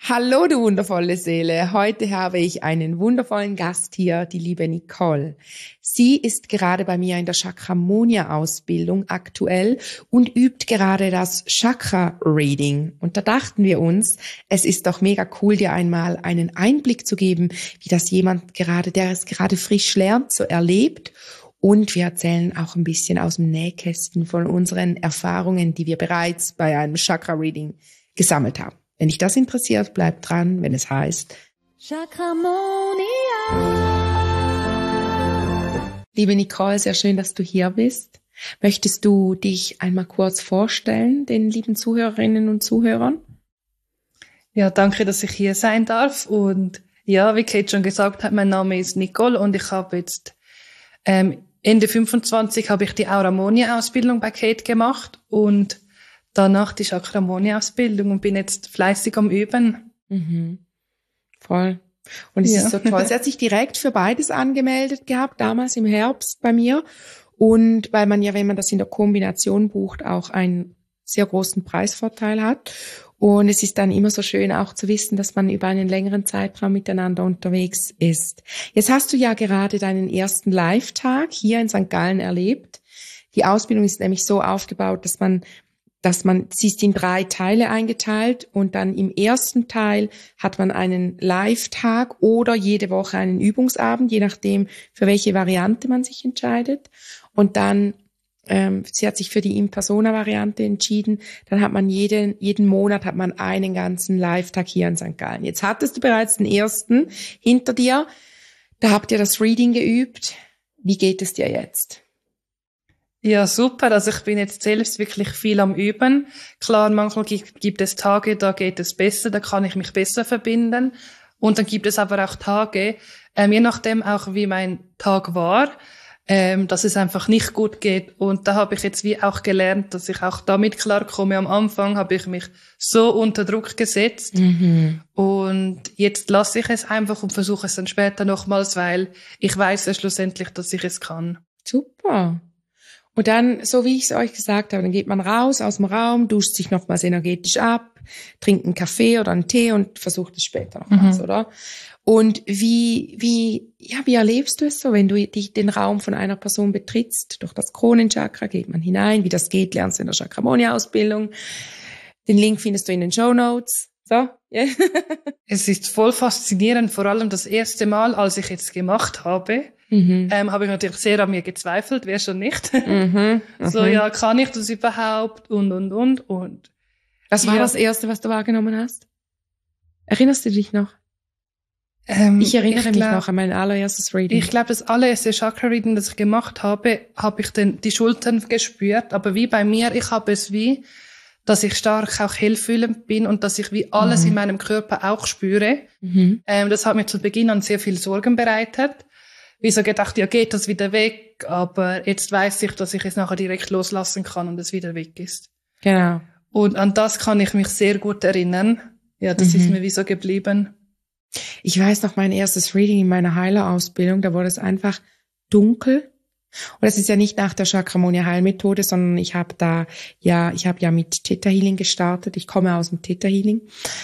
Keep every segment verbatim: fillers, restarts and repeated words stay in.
Hallo, du wundervolle Seele. Heute habe ich einen wundervollen Gast hier, die liebe Nicole. Sie ist gerade bei mir in der Chakramonia-Ausbildung aktuell und übt gerade das Chakra-Reading. Und da dachten wir uns, es ist doch mega cool, dir einmal einen Einblick zu geben, wie das jemand gerade, der es gerade frisch lernt, so erlebt. Und wir erzählen auch ein bisschen aus dem Nähkästchen von unseren Erfahrungen, die wir bereits bei einem Chakra-Reading gesammelt haben. Wenn dich das interessiert, bleib dran, wenn es heißt Chakramonia. Liebe Nicole, sehr schön, dass du hier bist. Möchtest du dich einmal kurz vorstellen, den lieben Zuhörerinnen und Zuhörern? Ja, danke, dass ich hier sein darf. Und ja, wie Kate schon gesagt hat, mein Name ist Nicole und ich habe jetzt ähm, Ende fünfundzwanzig habe ich die Auramonia-Ausbildung bei Kate gemacht und danach die Chakramonia-Ausbildung und bin jetzt fleißig am Üben. Mhm. Voll. Und es ja. ist so toll. Sie hat sich direkt für beides angemeldet gehabt, damals im Herbst bei mir. Und weil man ja, wenn man das in der Kombination bucht, auch einen sehr großen Preisvorteil hat. Und es ist dann immer so schön auch zu wissen, dass man über einen längeren Zeitraum miteinander unterwegs ist. Jetzt hast du ja gerade deinen ersten Live-Tag hier in Sankt Gallen erlebt. Die Ausbildung ist nämlich so aufgebaut, dass man dass man, sie ist in drei Teile eingeteilt und dann im ersten Teil hat man einen Live-Tag oder jede Woche einen Übungsabend, je nachdem, für welche Variante man sich entscheidet. Und dann, ähm, sie hat sich für die In-Persona-Variante entschieden, dann hat man jeden, jeden Monat hat man einen ganzen Live-Tag hier in Sankt Gallen. Jetzt hattest du bereits den ersten hinter dir, da habt ihr das Reading geübt. Wie geht es dir jetzt? Ja, super. Also ich bin jetzt selbst wirklich viel am Üben. Klar, manchmal gibt, gibt es Tage, da geht es besser, da kann ich mich besser verbinden. Und dann gibt es aber auch Tage, ähm, je nachdem auch wie mein Tag war, ähm, dass es einfach nicht gut geht. Und da habe ich jetzt wie auch gelernt, dass ich auch damit klarkomme. Am Anfang habe ich mich so unter Druck gesetzt. Mhm. Und jetzt lasse ich es einfach und versuche es dann später nochmals, weil ich weiß ja schlussendlich, dass ich es kann. Super. Und dann, so wie ich es euch gesagt habe, dann geht man raus aus dem Raum, duscht sich nochmals energetisch ab, trinkt einen Kaffee oder einen Tee und versucht es später nochmals, mhm. oder? Und wie, wie, ja, wie erlebst du es so, wenn du dich den Raum von einer Person betrittst? Durch das Kronenchakra geht man hinein. Wie das geht, lernst du in der Chakramonia-Ausbildung. Den Link findest du in den Shownotes. So, yeah. Es ist voll faszinierend, vor allem das erste Mal, als ich jetzt gemacht habe, mhm. ähm, habe ich natürlich sehr an mir gezweifelt, wer schon nicht. Mhm. So, mhm. ja, kann ich das überhaupt? Und, und, und, und. Was war ja. das Erste, was du wahrgenommen hast? Erinnerst du dich noch? Ähm, ich erinnere ich glaub, mich noch an mein allererstes Reading. Ich glaube, das allererste Chakra-Reading, das ich gemacht habe, habe ich den, die Schultern gespürt. Aber wie bei mir, ich habe es wie, dass ich stark auch hellfühlend bin und dass ich wie alles mhm. in meinem Körper auch spüre. Mhm. Ähm, das hat mir zu Beginn an sehr viel Sorgen bereitet. Wie so gedacht, ja, geht das wieder weg? Aber jetzt weiß ich, dass ich es nachher direkt loslassen kann und es wieder weg ist. Genau. Und an das kann ich mich sehr gut erinnern. Ja, das mhm. ist mir wie so geblieben. Ich weiß noch, mein erstes Reading in meiner Heilerausbildung, da wurde es einfach dunkel. Und das ist ja nicht nach der Chakramonia-Heilmethode, sondern ich habe da, ja, ich habe ja mit Theta Healing gestartet. Ich komme aus dem Theta Healing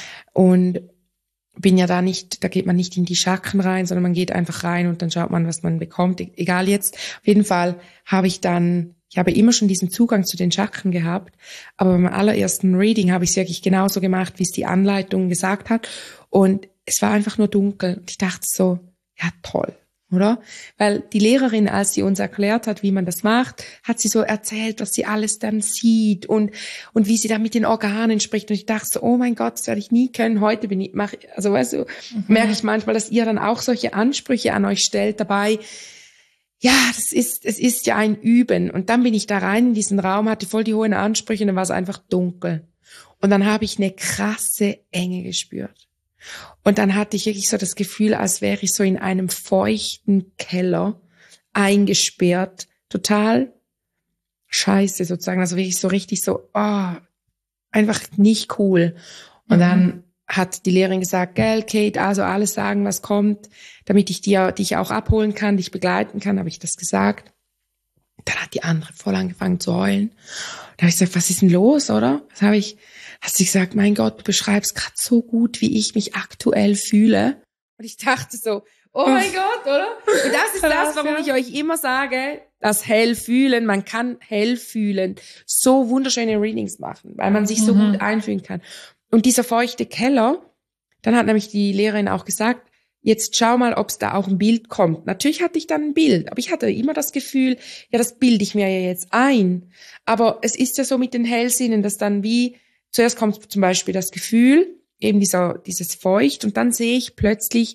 und bin ja da nicht, da geht man nicht in die Chakren rein, sondern man geht einfach rein und dann schaut man, was man bekommt. Egal jetzt. Auf jeden Fall habe ich dann, ich habe immer schon diesen Zugang zu den Chakren gehabt, aber beim allerersten Reading habe ich es wirklich genauso gemacht, wie es die Anleitung gesagt hat. Und es war einfach nur dunkel. Und ich dachte so, ja toll. Oder? Weil die Lehrerin, als sie uns erklärt hat, wie man das macht, hat sie so erzählt, was sie alles dann sieht und und wie sie da mit den Organen spricht. Und ich dachte so, oh mein Gott, das werde ich nie können. Heute bin ich, mach, also weißt du, mhm. merke ich manchmal, dass ihr dann auch solche Ansprüche an euch stellt dabei. Ja, das ist, es ist ja ein Üben. Und dann bin ich da rein in diesen Raum, hatte voll die hohen Ansprüche und dann war es einfach dunkel. Und dann habe ich eine krasse Enge gespürt. Und dann hatte ich wirklich so das Gefühl, als wäre ich so in einem feuchten Keller eingesperrt. Total scheiße sozusagen. Also wirklich so richtig so, oh, einfach nicht cool. Und mhm. dann hat die Lehrerin gesagt, gell, Kate, also alles sagen, was kommt, damit ich dir, dich auch abholen kann, dich begleiten kann, habe ich das gesagt. Dann hat die andere voll angefangen zu heulen. Da habe ich gesagt, was ist denn los, oder? Was habe ich, hat sie gesagt, mein Gott, du beschreibst gerade so gut, wie ich mich aktuell fühle. Und ich dachte so, oh mein Gott, oder? Und das ist das, warum ich euch immer sage, das hell fühlen, man kann hell fühlen, so wunderschöne Readings machen, weil man sich so mhm. gut einfühlen kann. Und dieser feuchte Keller, dann hat nämlich die Lehrerin auch gesagt, jetzt schau mal, ob es da auch ein Bild kommt. Natürlich hatte ich dann ein Bild, aber ich hatte immer das Gefühl, ja, das bilde ich mir ja jetzt ein. Aber es ist ja so mit den Hellsinnen, dass dann wie, zuerst kommt zum Beispiel das Gefühl, eben dieser, dieses Feucht, und dann sehe ich plötzlich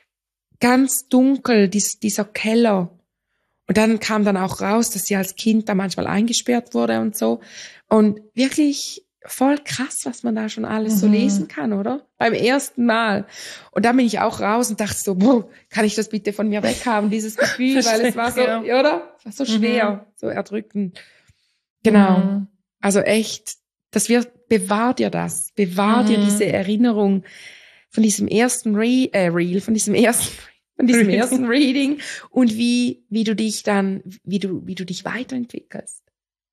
ganz dunkel, dies, dieser Keller. Und dann kam dann auch raus, dass sie als Kind da manchmal eingesperrt wurde und so. Und wirklich voll krass, was man da schon alles mhm. so lesen kann, oder? Beim ersten Mal. Und dann bin ich auch raus und dachte so, boah, kann ich das bitte von mir weghaben, dieses Gefühl, weil es war so, ja. oder? Es war so schwer, mhm. so erdrückend. Genau. Mhm. Also echt, das wird, bewahr dir das, bewahr mhm. dir diese Erinnerung von diesem ersten Re- äh, Reel, von diesem ersten von diesem ersten Reading und wie, wie du dich dann, wie du, wie du dich weiterentwickelst.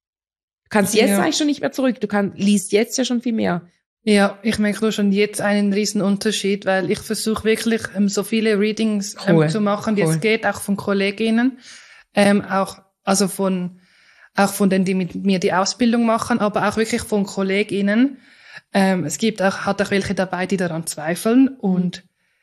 Du kannst jetzt ja. eigentlich schon nicht mehr zurück. Du kannst, liest jetzt ja schon viel mehr. Ja, ich merke nur schon jetzt einen riesen Unterschied, weil ich versuche wirklich ähm, so viele Readings ähm, cool. zu machen, wie cool. es geht, auch von Kolleginnen, ähm, auch, also von, auch von denen, die mit mir die Ausbildung machen, aber auch wirklich von Kolleginnen. Ähm, es gibt auch, hat auch welche dabei, die daran zweifeln und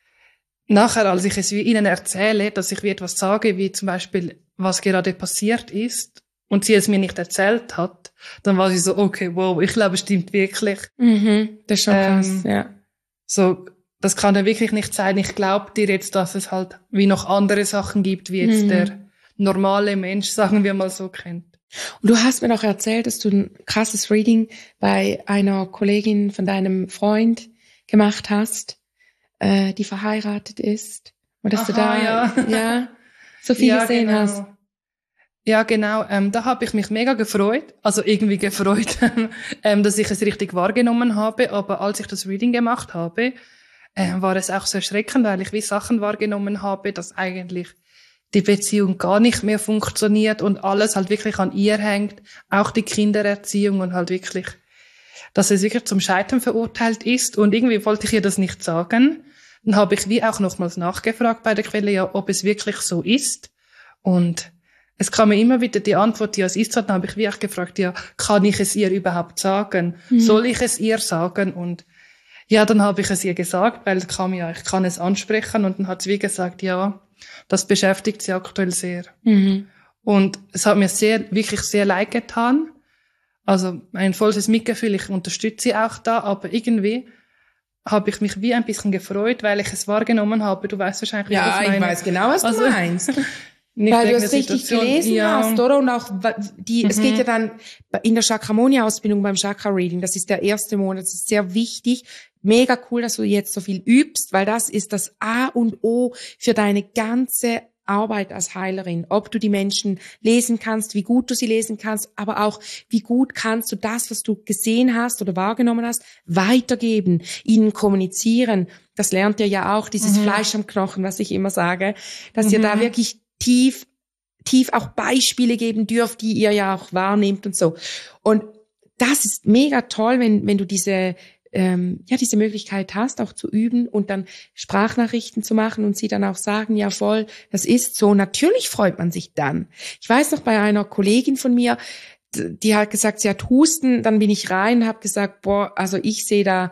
nachher, als ich es wie ihnen erzähle, dass ich wie etwas sage, wie zum Beispiel, was gerade passiert ist, und sie es mir nicht erzählt hat, dann war sie so, okay, wow, ich glaube, es stimmt wirklich. Mhm, das ist schon krass, ähm, ja. So, das kann ja wirklich nicht sein. Ich glaube dir jetzt, dass es halt wie noch andere Sachen gibt, wie jetzt mhm. der normale Mensch, sagen wir mal so, kennt. Und du hast mir doch erzählt, dass du ein krasses Reading bei einer Kollegin von deinem Freund gemacht hast, äh, die verheiratet ist. Und dass Aha, du da ja. ja, so viel ja, gesehen genau. hast. Ja, genau. Ähm, da habe ich mich mega gefreut, also irgendwie gefreut, ähm, dass ich es richtig wahrgenommen habe. Aber als ich das Reading gemacht habe, äh, war es auch so erschreckend, weil ich wie Sachen wahrgenommen habe, dass eigentlich die Beziehung gar nicht mehr funktioniert und alles halt wirklich an ihr hängt, auch die Kindererziehung und halt wirklich, dass es wirklich zum Scheitern verurteilt ist. Und irgendwie wollte ich ihr das nicht sagen. Dann habe ich wie auch nochmals nachgefragt bei der Quelle, ja, ob es wirklich so ist. Und es kam mir immer wieder die Antwort, ja, es ist so. Dann habe ich wie auch gefragt, ja, kann ich es ihr überhaupt sagen? Mhm. Soll ich es ihr sagen? Und ja, dann habe ich es ihr gesagt, weil es kam ja, ich kann es ansprechen. Und dann hat sie wie gesagt, ja, das beschäftigt sie aktuell sehr. Mhm. Und es hat mir sehr, wirklich sehr leid getan. Also ein volles Mitgefühl, ich unterstütze sie auch da, aber irgendwie habe ich mich wie ein bisschen gefreut, weil ich es wahrgenommen habe. Du weißt wahrscheinlich, ja, was ich meine. Ja, ich weiß genau, was also, du meinst. Weil du es richtig gelesen ja. hast, oder? Und auch die, mhm. es geht ja dann in der Chakramonia-Ausbildung beim Chakra-Reading, das ist der erste Monat, das ist sehr wichtig. Mega cool, dass du jetzt so viel übst, weil das ist das A und O für deine ganze Arbeit als Heilerin. Ob du die Menschen lesen kannst, wie gut du sie lesen kannst, aber auch wie gut kannst du das, was du gesehen hast oder wahrgenommen hast, weitergeben, ihnen kommunizieren. Das lernt ihr ja auch, dieses mhm. Fleisch am Knochen, was ich immer sage, dass mhm. ihr da wirklich tief, tief auch Beispiele geben dürft, die ihr ja auch wahrnehmt und so. Und das ist mega toll, wenn, wenn du diese, ähm, ja, diese Möglichkeit hast, auch zu üben und dann Sprachnachrichten zu machen und sie dann auch sagen, ja voll, das ist so. Natürlich freut man sich dann. Ich weiß noch bei einer Kollegin von mir, die hat gesagt, sie hat Husten, dann bin ich rein und habe gesagt, boah, also ich sehe da,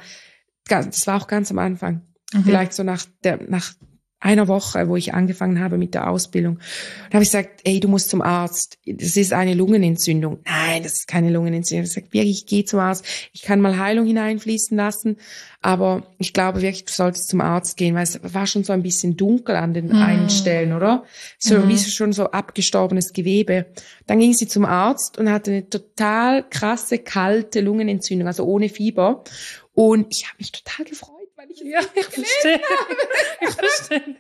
das war auch ganz am Anfang, mhm. vielleicht so nach der, nach einer Woche, wo ich angefangen habe mit der Ausbildung. Da habe ich gesagt, ey, du musst zum Arzt. Das ist eine Lungenentzündung. Nein, das ist keine Lungenentzündung. Ich habe gesagt, wirklich, ich gehe zum Arzt. Ich kann mal Heilung hineinfließen lassen, aber ich glaube wirklich, du solltest zum Arzt gehen, weil es war schon so ein bisschen dunkel an den mhm. einen Stellen, oder? So mhm. wie schon so abgestorbenes Gewebe. Dann ging sie zum Arzt und hatte eine total krasse, kalte Lungenentzündung, also ohne Fieber. Und ich habe mich total gefreut. Ich ja, ich verstehe. Ich verstehe.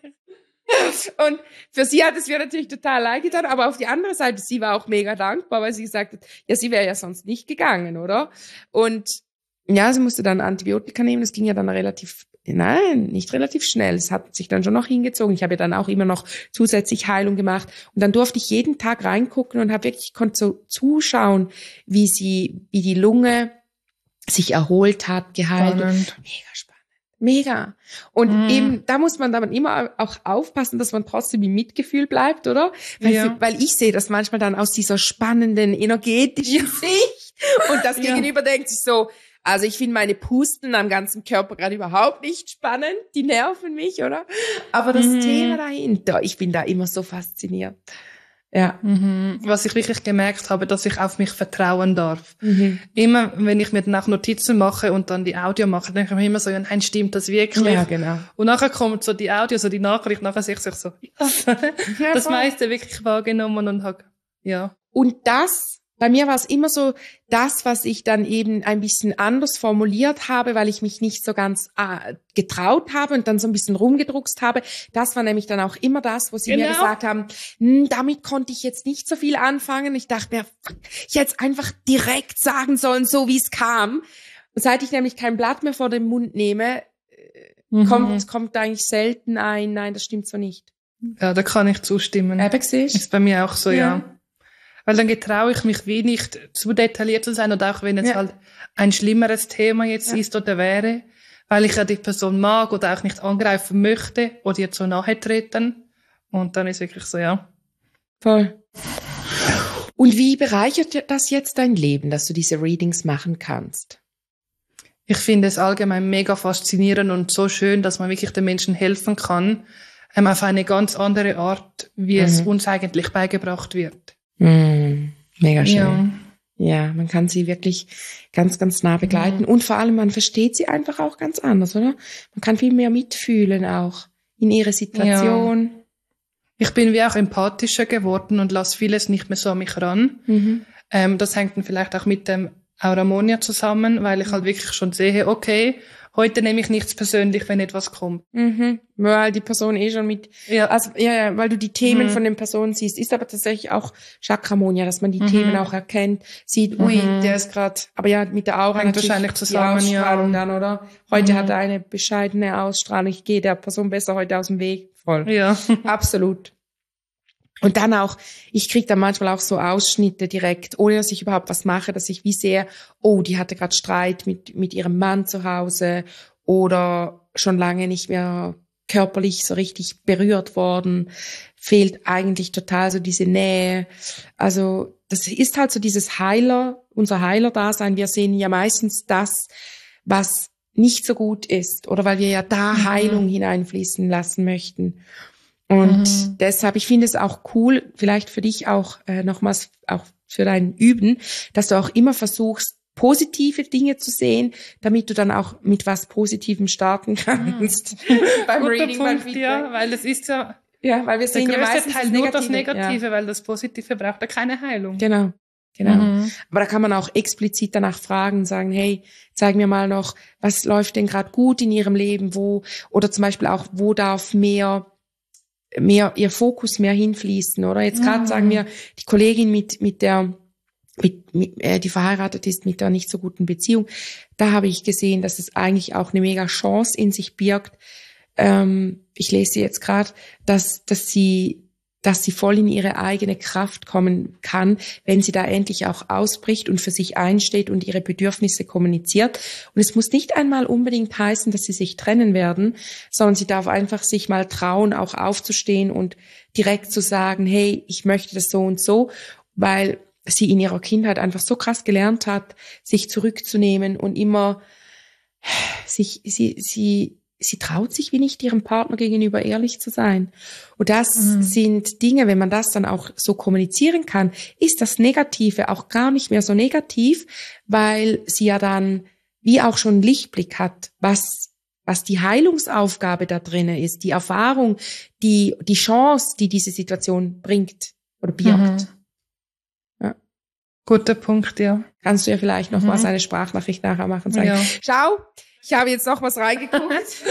Und für sie hat es mir natürlich total leid getan, aber auf die andere Seite, sie war auch mega dankbar, weil sie gesagt hat, ja, sie wäre ja sonst nicht gegangen, oder? Und ja, sie musste dann Antibiotika nehmen, das ging ja dann relativ, nein, nicht relativ schnell, es hat sich dann schon noch hingezogen, ich habe ja dann auch immer noch zusätzlich Heilung gemacht und dann durfte ich jeden Tag reingucken und habe wirklich, konnte so zuschauen, wie sie, wie die Lunge sich erholt hat, geheilt. Spannend. Mega spannend. Mega. Und Mhm. eben, da muss man dann immer auch aufpassen, dass man trotzdem im Mitgefühl bleibt, oder? Weil, Ja. für, weil ich sehe das manchmal dann aus dieser spannenden, energetischen Sicht. Und das Ja. Gegenüber denkt sich so, also ich finde meine Pusten am ganzen Körper gerade überhaupt nicht spannend. Die nerven mich, oder? Aber das Mhm. Thema dahinter, ich bin da immer so fasziniert. Ja. Mhm. Was ich wirklich gemerkt habe, dass ich auf mich vertrauen darf. Mhm. Immer, wenn ich mir dann auch Notizen mache und dann die Audio mache, dann denke ich mir immer so, ja, nein, stimmt das wirklich? Ja, genau. Und nachher kommt so die Audio, so die Nachricht, nachher sehe ich so, ja, das meiste wirklich wahrgenommen und habe, ja. Und das, bei mir war es immer so, das, was ich dann eben ein bisschen anders formuliert habe, weil ich mich nicht so ganz äh, getraut habe und dann so ein bisschen rumgedruckst habe, das war nämlich dann auch immer das, wo sie Genau. mir gesagt haben, hm, damit konnte ich jetzt nicht so viel anfangen. Ich dachte mir, fuck, ich hätte es einfach direkt sagen sollen, so wie es kam. Und seit ich nämlich kein Blatt mehr vor den Mund nehme, Mhm. kommt, kommt eigentlich selten ein, nein, das stimmt so nicht. Ja, da kann ich zustimmen. Eben, siehst du? Ist bei mir auch so, ja. Ja. Weil dann getraue ich mich wie nicht zu detailliert zu sein, und auch wenn es Ja. halt ein schlimmeres Thema jetzt Ja. ist oder wäre, weil ich ja die Person mag oder auch nicht angreifen möchte oder ihr zu nahe treten. Und dann ist wirklich so, ja. Voll. Und wie bereichert das jetzt dein Leben, dass du diese Readings machen kannst? Ich finde es allgemein mega faszinierend und so schön, dass man wirklich den Menschen helfen kann, ähm, auf eine ganz andere Art, wie Mhm. es uns eigentlich beigebracht wird. Mm, mega schön. Ja. Ja, man kann sie wirklich ganz, ganz nah begleiten. Mhm. Und vor allem, man versteht sie einfach auch ganz anders, oder? Man kann viel mehr mitfühlen auch in ihre Situation. Ich bin wie auch empathischer geworden und lasse vieles nicht mehr so an mich ran. Mhm. Ähm, das hängt dann vielleicht auch mit dem Auramonia zusammen, weil ich halt wirklich schon sehe, okay, heute nehme ich nichts persönlich, wenn etwas kommt. Mhm. Weil die Person eh schon mit, Ja. also, ja, ja, weil du die Themen Mhm. von den Personen siehst, ist aber tatsächlich auch Chakramonia, dass man die Mhm. Themen auch erkennt, sieht, ui, Mhm. der ist gerade, aber ja, mit der Aura Hängt natürlich wahrscheinlich zusammen, die Ausstrahlung ja. dann, oder? Heute Mhm. hat er eine bescheidene Ausstrahlung, ich gehe der Person besser heute aus dem Weg. Voll. Ja. Absolut. Und dann auch, ich kriege dann manchmal auch so Ausschnitte direkt, ohne dass ich überhaupt was mache, dass ich wie sehe, oh, die hatte gerade Streit mit mit ihrem Mann zu Hause oder schon lange nicht mehr körperlich so richtig berührt worden, fehlt eigentlich total so diese Nähe. Also das ist halt so dieses Heiler, unser Heiler-Dasein. Wir sehen ja meistens das, was nicht so gut ist oder weil wir ja da Mhm. Heilung hineinfließen lassen möchten. Und Mhm. deshalb, ich finde es auch cool, vielleicht für dich auch äh, nochmals, auch für dein Üben, dass du auch immer versuchst, positive Dinge zu sehen, damit du dann auch mit was Positivem starten kannst. Beim Guter Reading, beim Punkt, Feedback. ja, weil es ist ja Ja, weil wir der sehen ja größte meistens Teil das nur das Negative. Negative, weil das Positive braucht ja keine Heilung. Ja, genau, genau. Mhm. Aber da kann man auch explizit danach fragen und sagen, hey, zeig mir mal noch, was läuft denn gerade gut in ihrem Leben, wo, oder zum Beispiel auch, wo darf mehr mehr ihr Fokus mehr hinfließen, oder? Jetzt gerade Mhm. sagen wir, die Kollegin mit mit der mit, mit äh, die verheiratet ist mit der nicht so guten Beziehung, da habe ich gesehen, dass es eigentlich auch eine mega Chance in sich birgt. Ähm, ich lese jetzt gerade, dass dass sie dass sie voll in ihre eigene Kraft kommen kann, wenn sie da endlich auch ausbricht und für sich einsteht und ihre Bedürfnisse kommuniziert. Und es muss nicht einmal unbedingt heißen, dass sie sich trennen werden, sondern sie darf einfach sich mal trauen, auch aufzustehen und direkt zu sagen, hey, ich möchte das so und so, weil sie in ihrer Kindheit einfach so krass gelernt hat, sich zurückzunehmen und immer sich, sie, sie, sie traut sich wie nicht ihrem Partner gegenüber ehrlich zu sein. Und das Mhm. sind Dinge, wenn man das dann auch so kommunizieren kann, ist das Negative auch gar nicht mehr so negativ, weil sie ja dann wie auch schon einen Lichtblick hat, was was die Heilungsaufgabe da drinnen ist, die Erfahrung, die die Chance, die diese Situation bringt oder birgt. Mhm. Ja. Guter Punkt, ja. Kannst du ja vielleicht noch Mhm. mal eine Sprachnachricht nachher machen und sagen, Ja. schau, ich habe jetzt noch was reingeguckt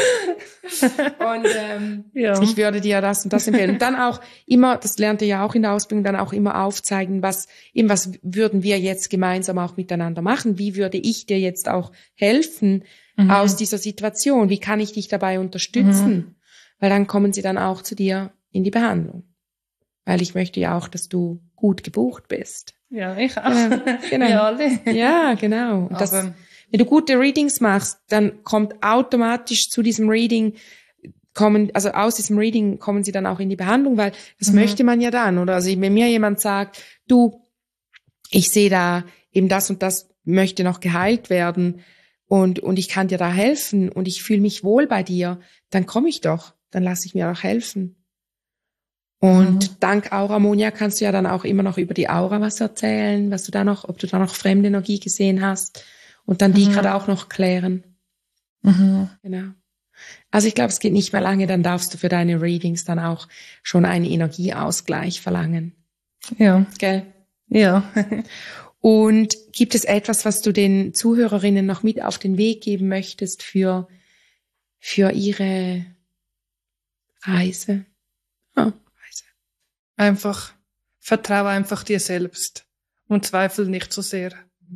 und ähm, Ja. ich würde dir das und das empfehlen. Und dann auch immer, das lernt ihr ja auch in der Ausbildung, dann auch immer aufzeigen, was eben was würden wir jetzt gemeinsam auch miteinander machen? Wie würde ich dir jetzt auch helfen Mhm. aus dieser Situation? Wie kann ich dich dabei unterstützen? Mhm. Weil dann kommen sie dann auch zu dir in die Behandlung. Weil ich möchte ja auch, dass du gut gebucht bist. Ja, ich auch. Genau, genau. Wir alle. Ja, genau. Und das Aber Wenn du gute Readings machst, dann kommt automatisch zu diesem Reading, kommen, also aus diesem Reading kommen sie dann auch in die Behandlung, weil das mhm. möchte man ja dann, oder? Also wenn mir jemand sagt, du, ich sehe da eben das und das möchte noch geheilt werden und, und ich kann dir da helfen und ich fühle mich wohl bei dir, dann komme ich doch, dann lasse ich mir auch helfen. Und mhm. dank Aura Monia kannst du ja dann auch immer noch über die Aura was erzählen, was du da noch, ob du da noch fremde Energie gesehen hast und dann die mhm. gerade auch noch klären. Mhm. Genau. Also ich glaube, es geht nicht mehr lange, dann darfst du für deine Readings dann auch schon einen Energieausgleich verlangen. Ja. Gell? Ja. Und gibt es etwas, was du den Zuhörerinnen noch mit auf den Weg geben möchtest für, für ihre Reise? Oh, Reise. Einfach, vertraue einfach dir selbst und zweifle nicht so sehr.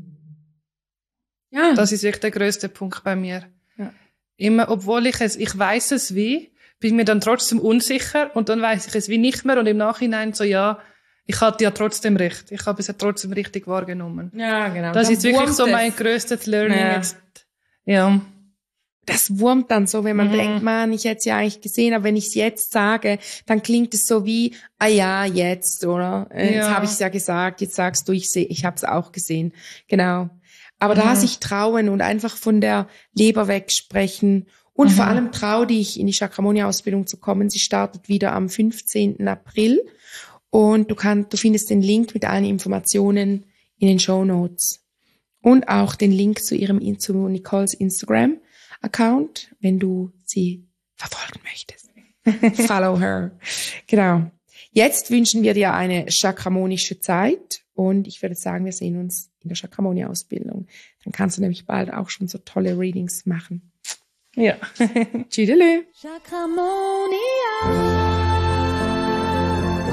Ja. Das ist wirklich der größte Punkt bei mir. Ja. Immer, obwohl ich es, ich weiß es wie, bin mir dann trotzdem unsicher und dann weiß ich es wie nicht mehr und im Nachhinein so, ja, ich hatte ja trotzdem recht. Ich habe es ja trotzdem richtig wahrgenommen. Ja, genau. Das dann ist wirklich so mein größtes Learning ja. jetzt. Ja. Das wurmt dann so, wenn man mhm. denkt, man, ich hätte es ja eigentlich gesehen, aber wenn ich es jetzt sage, dann klingt es so wie, ah ja, jetzt, oder? Ja. Jetzt habe ich es ja gesagt, jetzt sagst du, ich sehe, ich habe es auch gesehen. Genau. Aber mhm. da sich trauen und einfach von der Leber wegsprechen und mhm. vor allem trau dich, in die Chakramonia-Ausbildung zu kommen. Sie startet wieder am fünfzehnten April. Und du kannst, du findest den Link mit allen Informationen in den Shownotes. Und auch den Link zu ihrem, zu Nicoles Instagram-Account, wenn du sie verfolgen möchtest. Follow her. Genau. Jetzt wünschen wir dir eine chakramonische Zeit und ich würde sagen, wir sehen uns in der Chakramonia-Ausbildung. Dann kannst du nämlich bald auch schon so tolle Readings machen. Ja. Tschüdelü. Chakramonia.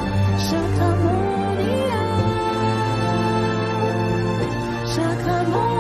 Chakramonia, Chakramonia.